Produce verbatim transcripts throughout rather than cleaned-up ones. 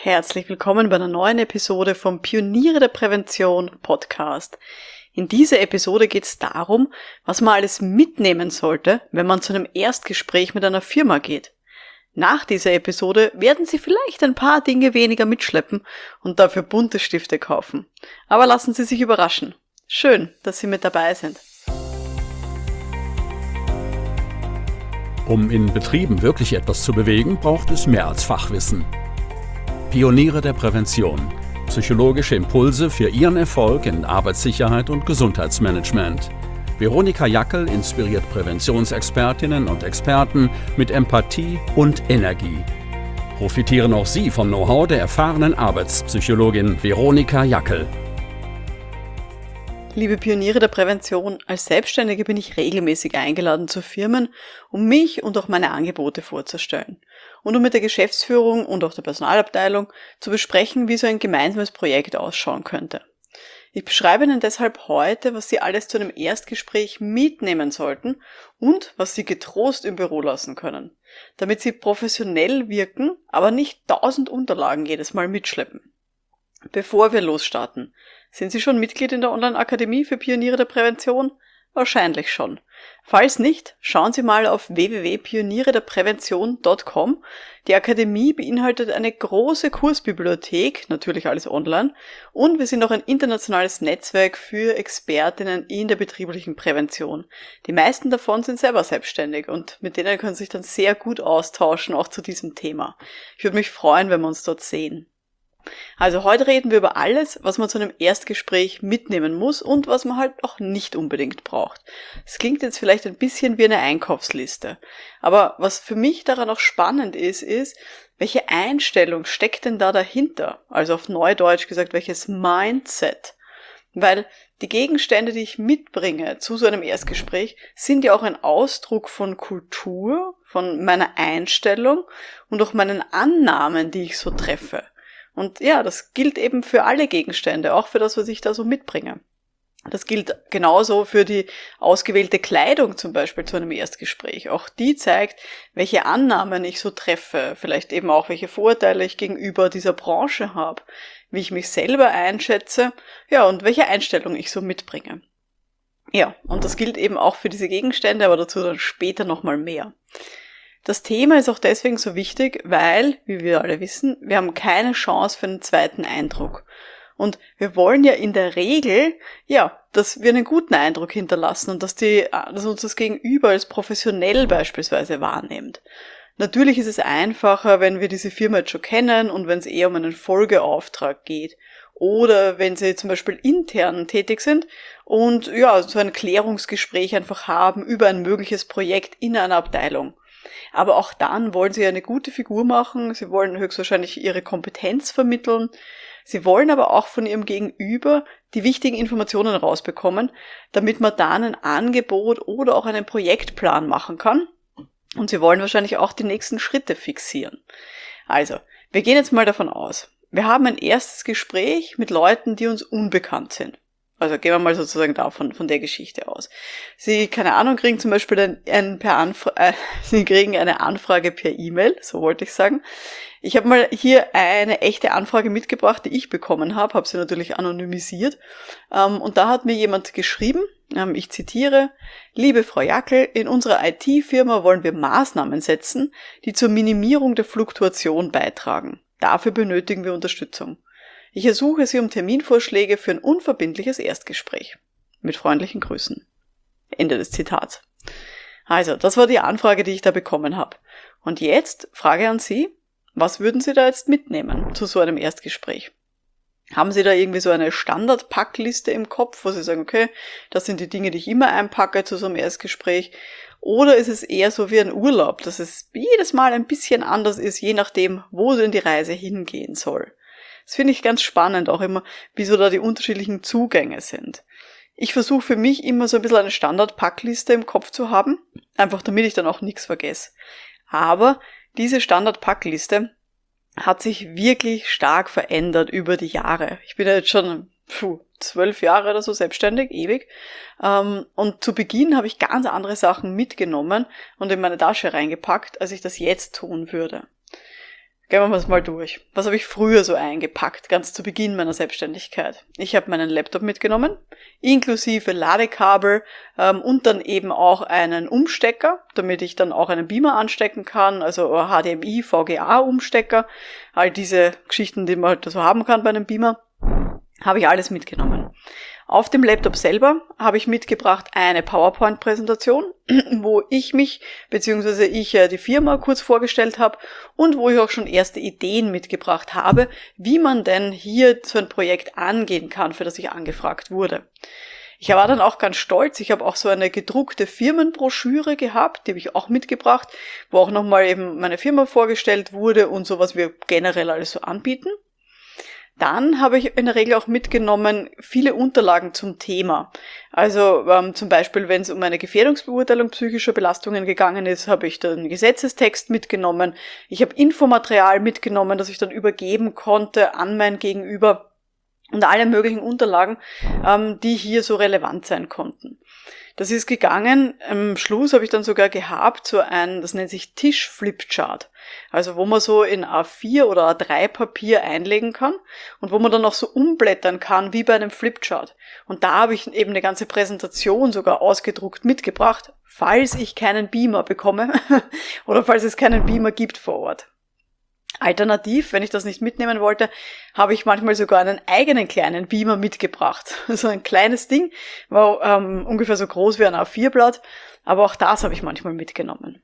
Herzlich willkommen bei einer neuen Episode vom Pioniere der Prävention Podcast. In dieser Episode geht es darum, was man alles mitnehmen sollte, wenn man zu einem Erstgespräch mit einer Firma geht. Nach dieser Episode werden Sie vielleicht ein paar Dinge weniger mitschleppen und dafür bunte Stifte kaufen. Aber lassen Sie sich überraschen. Schön, dass Sie mit dabei sind. Um in Betrieben wirklich etwas zu bewegen, braucht es mehr als Fachwissen. Pioniere der Prävention. Psychologische Impulse für Ihren Erfolg in Arbeitssicherheit und Gesundheitsmanagement. Veronika Jackel inspiriert Präventionsexpertinnen und Experten mit Empathie und Energie. Profitieren auch Sie vom Know-how der erfahrenen Arbeitspsychologin Veronika Jackel. Liebe Pioniere der Prävention, als Selbstständige bin ich regelmäßig eingeladen zu Firmen, um mich und auch meine Angebote vorzustellen und um mit der Geschäftsführung und auch der Personalabteilung zu besprechen, wie so ein gemeinsames Projekt ausschauen könnte. Ich beschreibe Ihnen deshalb heute, was Sie alles zu einem Erstgespräch mitnehmen sollten und was Sie getrost im Büro lassen können, damit Sie professionell wirken, aber nicht tausend Unterlagen jedes Mal mitschleppen. Bevor wir losstarten, sind Sie schon Mitglied in der Online-Akademie für Pioniere der Prävention? Wahrscheinlich schon. Falls nicht, schauen Sie mal auf w w w punkt pioniere der prävention punkt com. Die Akademie beinhaltet eine große Kursbibliothek, natürlich alles online, und wir sind auch ein internationales Netzwerk für Expertinnen in der betrieblichen Prävention. Die meisten davon sind selber selbstständig und mit denen können Sie sich dann sehr gut austauschen, auch zu diesem Thema. Ich würde mich freuen, wenn wir uns dort sehen. Also heute reden wir über alles, was man zu einem Erstgespräch mitnehmen muss und was man halt auch nicht unbedingt braucht. Es klingt jetzt vielleicht ein bisschen wie eine Einkaufsliste, aber was für mich daran auch spannend ist, ist, welche Einstellung steckt denn da dahinter? Also auf Neudeutsch gesagt, welches Mindset? Weil die Gegenstände, die ich mitbringe zu so einem Erstgespräch, sind ja auch ein Ausdruck von Kultur, von meiner Einstellung und auch meinen Annahmen, die ich so treffe. Und ja, das gilt eben für alle Gegenstände, auch für das, was ich da so mitbringe. Das gilt genauso für die ausgewählte Kleidung zum Beispiel zu einem Erstgespräch. Auch die zeigt, welche Annahmen ich so treffe, vielleicht eben auch, welche Vorteile ich gegenüber dieser Branche habe, wie ich mich selber einschätze, ja, und welche Einstellung ich so mitbringe. Ja, und das gilt eben auch für diese Gegenstände, aber dazu dann später nochmal mehr. Das Thema ist auch deswegen so wichtig, weil, wie wir alle wissen, wir haben keine Chance für einen zweiten Eindruck. Und wir wollen ja in der Regel, ja, dass wir einen guten Eindruck hinterlassen und dass, die, dass uns das Gegenüber als professionell beispielsweise wahrnimmt. Natürlich ist es einfacher, wenn wir diese Firma jetzt schon kennen und wenn es eher um einen Folgeauftrag geht. Oder wenn sie zum Beispiel intern tätig sind und ja, so ein Klärungsgespräch einfach haben über ein mögliches Projekt in einer Abteilung. Aber auch dann wollen sie eine gute Figur machen, sie wollen höchstwahrscheinlich ihre Kompetenz vermitteln, sie wollen aber auch von ihrem Gegenüber die wichtigen Informationen rausbekommen, damit man dann ein Angebot oder auch einen Projektplan machen kann. Und sie wollen wahrscheinlich auch die nächsten Schritte fixieren. Also, wir gehen jetzt mal davon aus, wir haben ein erstes Gespräch mit Leuten, die uns unbekannt sind. Also gehen wir mal sozusagen davon, von der Geschichte aus. Sie, keine Ahnung, kriegen zum Beispiel ein, ein per Anfra- äh, Sie kriegen eine Anfrage per E-Mail, so wollte ich sagen. Ich habe mal hier eine echte Anfrage mitgebracht, die ich bekommen habe, habe sie natürlich anonymisiert. Ähm, und da hat mir jemand geschrieben, ähm, ich zitiere, liebe Frau Jackel, in unserer I T-Firma wollen wir Maßnahmen setzen, die zur Minimierung der Fluktuation beitragen. Dafür benötigen wir Unterstützung. Ich ersuche Sie um Terminvorschläge für ein unverbindliches Erstgespräch. Mit freundlichen Grüßen. Ende des Zitats. Also, das war die Anfrage, die ich da bekommen habe. Und jetzt Frage an Sie, was würden Sie da jetzt mitnehmen zu so einem Erstgespräch? Haben Sie da irgendwie so eine Standardpackliste im Kopf, wo Sie sagen, okay, das sind die Dinge, die ich immer einpacke zu so einem Erstgespräch? Oder ist es eher so wie ein Urlaub, dass es jedes Mal ein bisschen anders ist, je nachdem, wo denn die Reise hingehen soll? Das finde ich ganz spannend, auch immer, wie so da die unterschiedlichen Zugänge sind. Ich versuche für mich immer so ein bisschen eine Standardpackliste im Kopf zu haben, einfach damit ich dann auch nichts vergesse. Aber diese Standardpackliste hat sich wirklich stark verändert über die Jahre. Ich bin ja jetzt schon puh, zwölf Jahre oder so selbstständig, ewig. Ähm, und zu Beginn habe ich ganz andere Sachen mitgenommen und in meine Tasche reingepackt, als ich das jetzt tun würde. Gehen wir es mal durch. Was habe ich früher so eingepackt, ganz zu Beginn meiner Selbstständigkeit? Ich habe meinen Laptop mitgenommen, inklusive Ladekabel ähm, und dann eben auch einen Umstecker, damit ich dann auch einen Beamer anstecken kann, also H D M I, V G A-Umstecker, all diese Geschichten, die man halt so haben kann bei einem Beamer, habe ich alles mitgenommen. Auf dem Laptop selber habe ich mitgebracht eine PowerPoint-Präsentation, wo ich mich bzw. ich die Firma kurz vorgestellt habe und wo ich auch schon erste Ideen mitgebracht habe, wie man denn hier so ein Projekt angehen kann, für das ich angefragt wurde. Ich war dann auch ganz stolz, ich habe auch so eine gedruckte Firmenbroschüre gehabt, die habe ich auch mitgebracht, wo auch nochmal eben meine Firma vorgestellt wurde und so, was wir generell alles so anbieten. Dann habe ich in der Regel auch mitgenommen viele Unterlagen zum Thema. Also ähm, zum Beispiel, wenn es um eine Gefährdungsbeurteilung psychischer Belastungen gegangen ist, habe ich dann Gesetzestext mitgenommen. Ich habe Infomaterial mitgenommen, das ich dann übergeben konnte an mein Gegenüber und alle möglichen Unterlagen, ähm, die hier so relevant sein konnten. Das ist gegangen, am Schluss habe ich dann sogar gehabt, so ein, das nennt sich Tisch-Flipchart. Also wo man so in A vier oder A drei Papier einlegen kann und wo man dann auch so umblättern kann, wie bei einem Flipchart. Und da habe ich eben eine ganze Präsentation sogar ausgedruckt mitgebracht, falls ich keinen Beamer bekomme oder falls es keinen Beamer gibt vor Ort. Alternativ, wenn ich das nicht mitnehmen wollte, habe ich manchmal sogar einen eigenen kleinen Beamer mitgebracht. So ein kleines Ding, war ähm, ungefähr so groß wie ein A vier Blatt, aber auch das habe ich manchmal mitgenommen.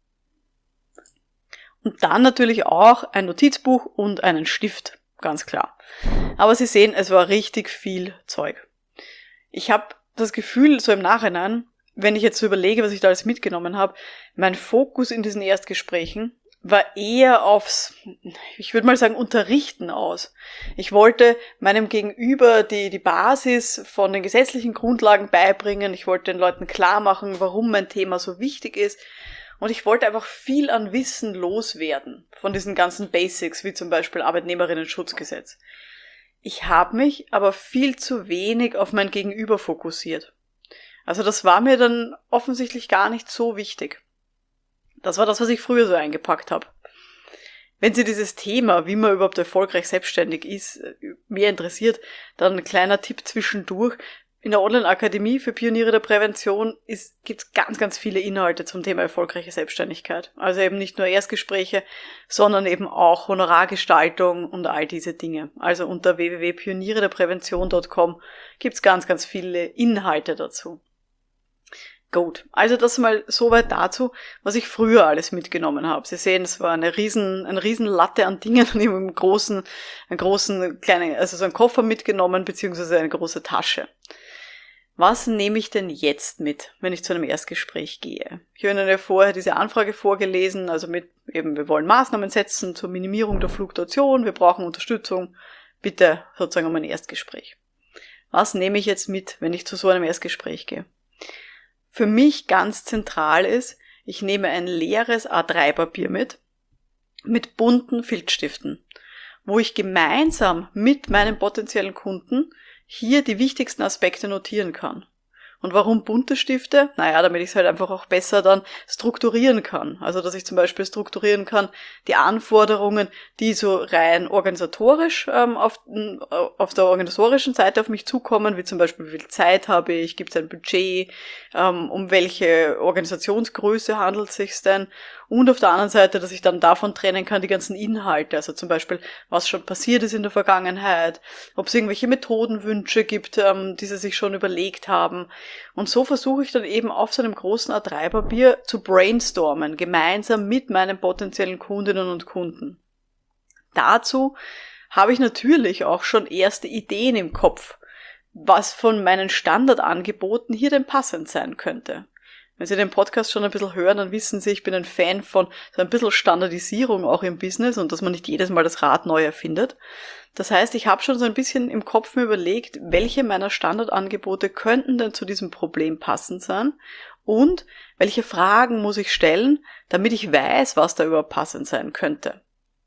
Und dann natürlich auch ein Notizbuch und einen Stift, ganz klar. Aber Sie sehen, es war richtig viel Zeug. Ich habe das Gefühl, so im Nachhinein, wenn ich jetzt so überlege, was ich da alles mitgenommen habe, mein Fokus in diesen Erstgesprächen war eher aufs, ich würde mal sagen, Unterrichten aus. Ich wollte meinem Gegenüber die, die Basis von den gesetzlichen Grundlagen beibringen. Ich wollte den Leuten klar machen, warum mein Thema so wichtig ist. Und ich wollte einfach viel an Wissen loswerden von diesen ganzen Basics, wie zum Beispiel Arbeitnehmerinnen-Schutzgesetz. Ich habe mich aber viel zu wenig auf mein Gegenüber fokussiert. Also das war mir dann offensichtlich gar nicht so wichtig. Das war das, was ich früher so eingepackt habe. Wenn Sie dieses Thema, wie man überhaupt erfolgreich selbstständig ist, mehr interessiert, dann ein kleiner Tipp zwischendurch. In der Online-Akademie für Pioniere der Prävention gibt es ganz, ganz viele Inhalte zum Thema erfolgreiche Selbstständigkeit. Also eben nicht nur Erstgespräche, sondern eben auch Honorargestaltung und all diese Dinge. Also unter w w w punkt pioniere der prävention punkt com gibt es ganz, ganz viele Inhalte dazu. Gut, also das mal soweit dazu, was ich früher alles mitgenommen habe. Sie sehen, es war eine riesen, eine riesen Latte an Dingen und ich habe einen großen, einen großen kleinen, also so einen Koffer mitgenommen, beziehungsweise eine große Tasche. Was nehme ich denn jetzt mit, wenn ich zu einem Erstgespräch gehe? Ich habe Ihnen ja vorher diese Anfrage vorgelesen, also mit eben, wir wollen Maßnahmen setzen zur Minimierung der Fluktuation, wir brauchen Unterstützung, bitte sozusagen um ein Erstgespräch. Was nehme ich jetzt mit, wenn ich zu so einem Erstgespräch gehe? Für mich ganz zentral ist, ich nehme ein leeres A drei Papier mit, mit bunten Filzstiften, wo ich gemeinsam mit meinem potenziellen Kunden hier die wichtigsten Aspekte notieren kann. Und warum bunte Stifte? Naja, damit ich es halt einfach auch besser dann strukturieren kann. Also, dass ich zum Beispiel strukturieren kann, die Anforderungen, die so rein organisatorisch ähm, auf, auf der organisatorischen Seite auf mich zukommen, wie zum Beispiel, wie viel Zeit habe ich, gibt es ein Budget, ähm, um welche Organisationsgröße handelt es sich denn? Und auf der anderen Seite, dass ich dann davon trennen kann, die ganzen Inhalte, also zum Beispiel, was schon passiert ist in der Vergangenheit, ob es irgendwelche Methodenwünsche gibt, ähm, die sie sich schon überlegt haben. Und so versuche ich dann eben auf so einem großen A drei Papier zu brainstormen, gemeinsam mit meinen potenziellen Kundinnen und Kunden. Dazu habe ich natürlich auch schon erste Ideen im Kopf, was von meinen Standardangeboten hier denn passend sein könnte. Wenn Sie den Podcast schon ein bisschen hören, dann wissen Sie, ich bin ein Fan von so ein bisschen Standardisierung auch im Business und dass man nicht jedes Mal das Rad neu erfindet. Das heißt, ich habe schon so ein bisschen im Kopf mir überlegt, welche meiner Standardangebote könnten denn zu diesem Problem passend sein und welche Fragen muss ich stellen, damit ich weiß, was da überhaupt passend sein könnte.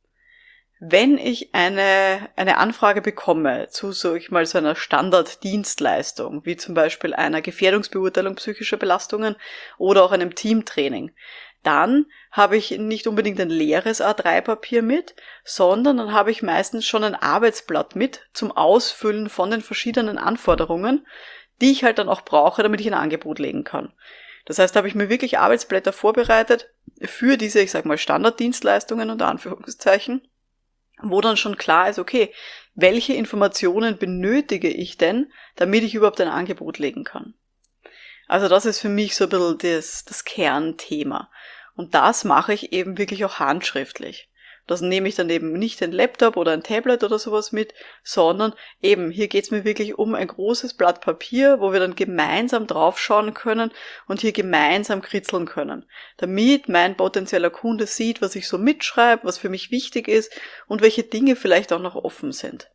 Wenn ich eine, eine Anfrage bekomme zu, so ich mal, so einer Standarddienstleistung, wie zum Beispiel einer Gefährdungsbeurteilung psychischer Belastungen oder auch einem Teamtraining, dann habe ich nicht unbedingt ein leeres A drei Papier mit, sondern dann habe ich meistens schon ein Arbeitsblatt mit zum Ausfüllen von den verschiedenen Anforderungen, die ich halt dann auch brauche, damit ich ein Angebot legen kann. Das heißt, da habe ich mir wirklich Arbeitsblätter vorbereitet für diese, ich sag mal, Standarddienstleistungen unter Anführungszeichen, wo dann schon klar ist, okay, welche Informationen benötige ich denn, damit ich überhaupt ein Angebot legen kann. Also das ist für mich so ein bisschen das, das Kernthema. Und das mache ich eben wirklich auch handschriftlich. Das nehme ich dann eben nicht ein Laptop oder ein Tablet oder sowas mit, sondern eben, hier geht es mir wirklich um ein großes Blatt Papier, wo wir dann gemeinsam draufschauen können und hier gemeinsam kritzeln können, damit mein potenzieller Kunde sieht, was ich so mitschreibe, was für mich wichtig ist und welche Dinge vielleicht auch noch offen sind.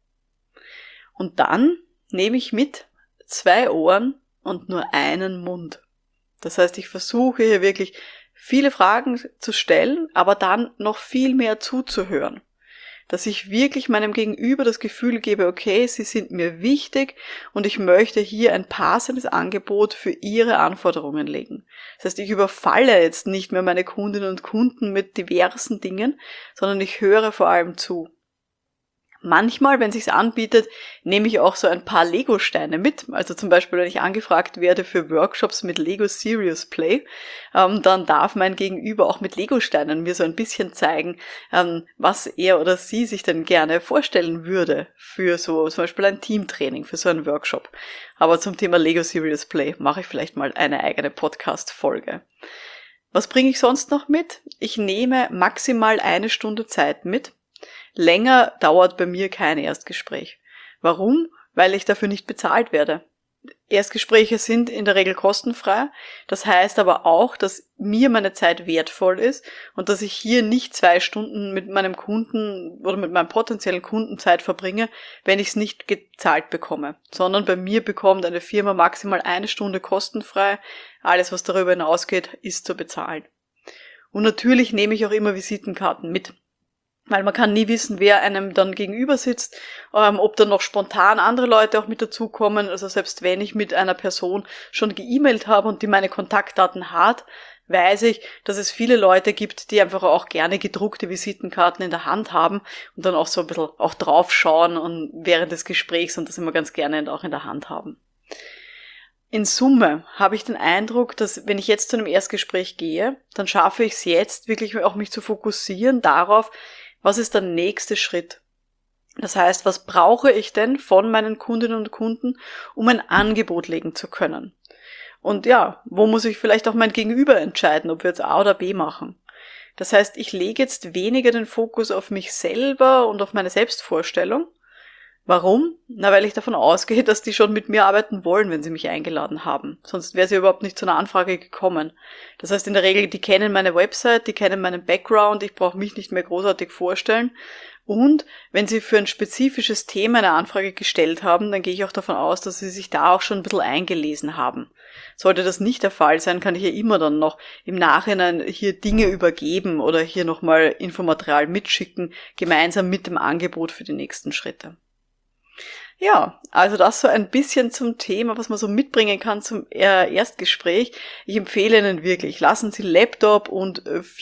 Und dann nehme ich mit zwei Ohren und nur einen Mund. Das heißt, ich versuche hier wirklich viele Fragen zu stellen, aber dann noch viel mehr zuzuhören. Dass ich wirklich meinem Gegenüber das Gefühl gebe, okay, sie sind mir wichtig und ich möchte hier ein passendes Angebot für ihre Anforderungen legen. Das heißt, ich überfalle jetzt nicht mehr meine Kundinnen und Kunden mit diversen Dingen, sondern ich höre vor allem zu. Manchmal, wenn es sich anbietet, nehme ich auch so ein paar Lego-Steine mit. Also zum Beispiel, wenn ich angefragt werde für Workshops mit Lego Serious Play, ähm, dann darf mein Gegenüber auch mit Lego-Steinen mir so ein bisschen zeigen, ähm, was er oder sie sich denn gerne vorstellen würde für so zum Beispiel ein Teamtraining, für so einen Workshop. Aber zum Thema Lego Serious Play mache ich vielleicht mal eine eigene Podcast-Folge. Was bringe ich sonst noch mit? Ich nehme maximal eine Stunde Zeit mit. Länger dauert bei mir kein Erstgespräch. Warum? Weil ich dafür nicht bezahlt werde. Erstgespräche sind in der Regel kostenfrei. Das heißt aber auch, dass mir meine Zeit wertvoll ist und dass ich hier nicht zwei Stunden mit meinem Kunden oder mit meinem potenziellen Kunden Zeit verbringe, wenn ich es nicht gezahlt bekomme. Sondern bei mir bekommt eine Firma maximal eine Stunde kostenfrei. Alles, was darüber hinausgeht, ist zu bezahlen. Und natürlich nehme ich auch immer Visitenkarten mit. Weil man kann nie wissen, wer einem dann gegenüber sitzt, ähm, ob dann noch spontan andere Leute auch mit dazukommen. Also selbst wenn ich mit einer Person schon ge-E-Mailt habe und die meine Kontaktdaten hat, weiß ich, dass es viele Leute gibt, die einfach auch gerne gedruckte Visitenkarten in der Hand haben und dann auch so ein bisschen auch draufschauen und während des Gesprächs und das immer ganz gerne auch in der Hand haben. In Summe habe ich den Eindruck, dass wenn ich jetzt zu einem Erstgespräch gehe, dann schaffe ich es jetzt wirklich auch mich zu fokussieren darauf, was ist der nächste Schritt? Das heißt, was brauche ich denn von meinen Kundinnen und Kunden, um ein Angebot legen zu können? Und ja, wo muss ich vielleicht auch mein Gegenüber entscheiden, ob wir jetzt A oder B machen? Das heißt, ich lege jetzt weniger den Fokus auf mich selber und auf meine Selbstvorstellung. Warum? Na, weil ich davon ausgehe, dass die schon mit mir arbeiten wollen, wenn sie mich eingeladen haben. Sonst wäre sie überhaupt nicht zu einer Anfrage gekommen. Das heißt, in der Regel, die kennen meine Website, die kennen meinen Background, ich brauche mich nicht mehr großartig vorstellen. Und wenn sie für ein spezifisches Thema eine Anfrage gestellt haben, dann gehe ich auch davon aus, dass sie sich da auch schon ein bisschen eingelesen haben. Sollte das nicht der Fall sein, kann ich ja immer dann noch im Nachhinein hier Dinge übergeben oder hier nochmal Infomaterial mitschicken, gemeinsam mit dem Angebot für die nächsten Schritte. Ja, also das so ein bisschen zum Thema, was man so mitbringen kann zum Erstgespräch. Ich empfehle Ihnen wirklich, lassen Sie Laptop und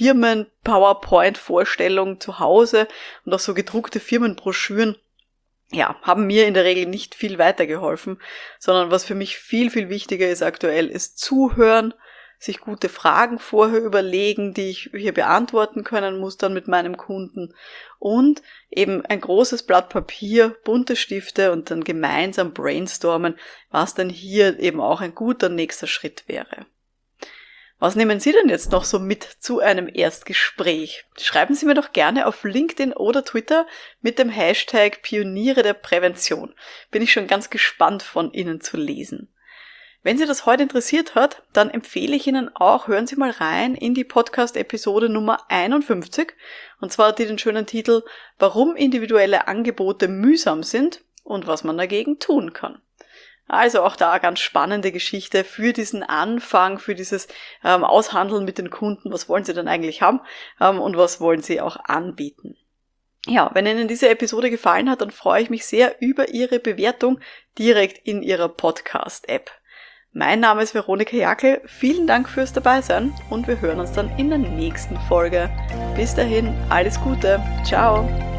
Firmen-PowerPoint-Vorstellungen zu Hause und auch so gedruckte Firmenbroschüren, ja, haben mir in der Regel nicht viel weitergeholfen, sondern was für mich viel, viel wichtiger ist aktuell, ist zuhören, sich gute Fragen vorher überlegen, die ich hier beantworten können muss dann mit meinem Kunden und eben ein großes Blatt Papier, bunte Stifte und dann gemeinsam brainstormen, was dann hier eben auch ein guter nächster Schritt wäre. Was nehmen Sie denn jetzt noch so mit zu einem Erstgespräch? Schreiben Sie mir doch gerne auf LinkedIn oder Twitter mit dem Hashtag Pioniere der Prävention. Bin ich schon ganz gespannt von Ihnen zu lesen. Wenn Sie das heute interessiert hat, dann empfehle ich Ihnen auch, hören Sie mal rein in die Podcast-Episode Nummer einundfünfzig. Und zwar hat die den schönen Titel Warum individuelle Angebote mühsam sind und was man dagegen tun kann. Also auch da ganz spannende Geschichte für diesen Anfang, für dieses ähm, Aushandeln mit den Kunden. Was wollen Sie denn eigentlich haben ähm, und was wollen Sie auch anbieten? Ja, wenn Ihnen diese Episode gefallen hat, dann freue ich mich sehr über Ihre Bewertung direkt in Ihrer Podcast-App. Mein Name ist Veronika Jackel, vielen Dank fürs Dabeisein und wir hören uns dann in der nächsten Folge. Bis dahin, alles Gute, ciao!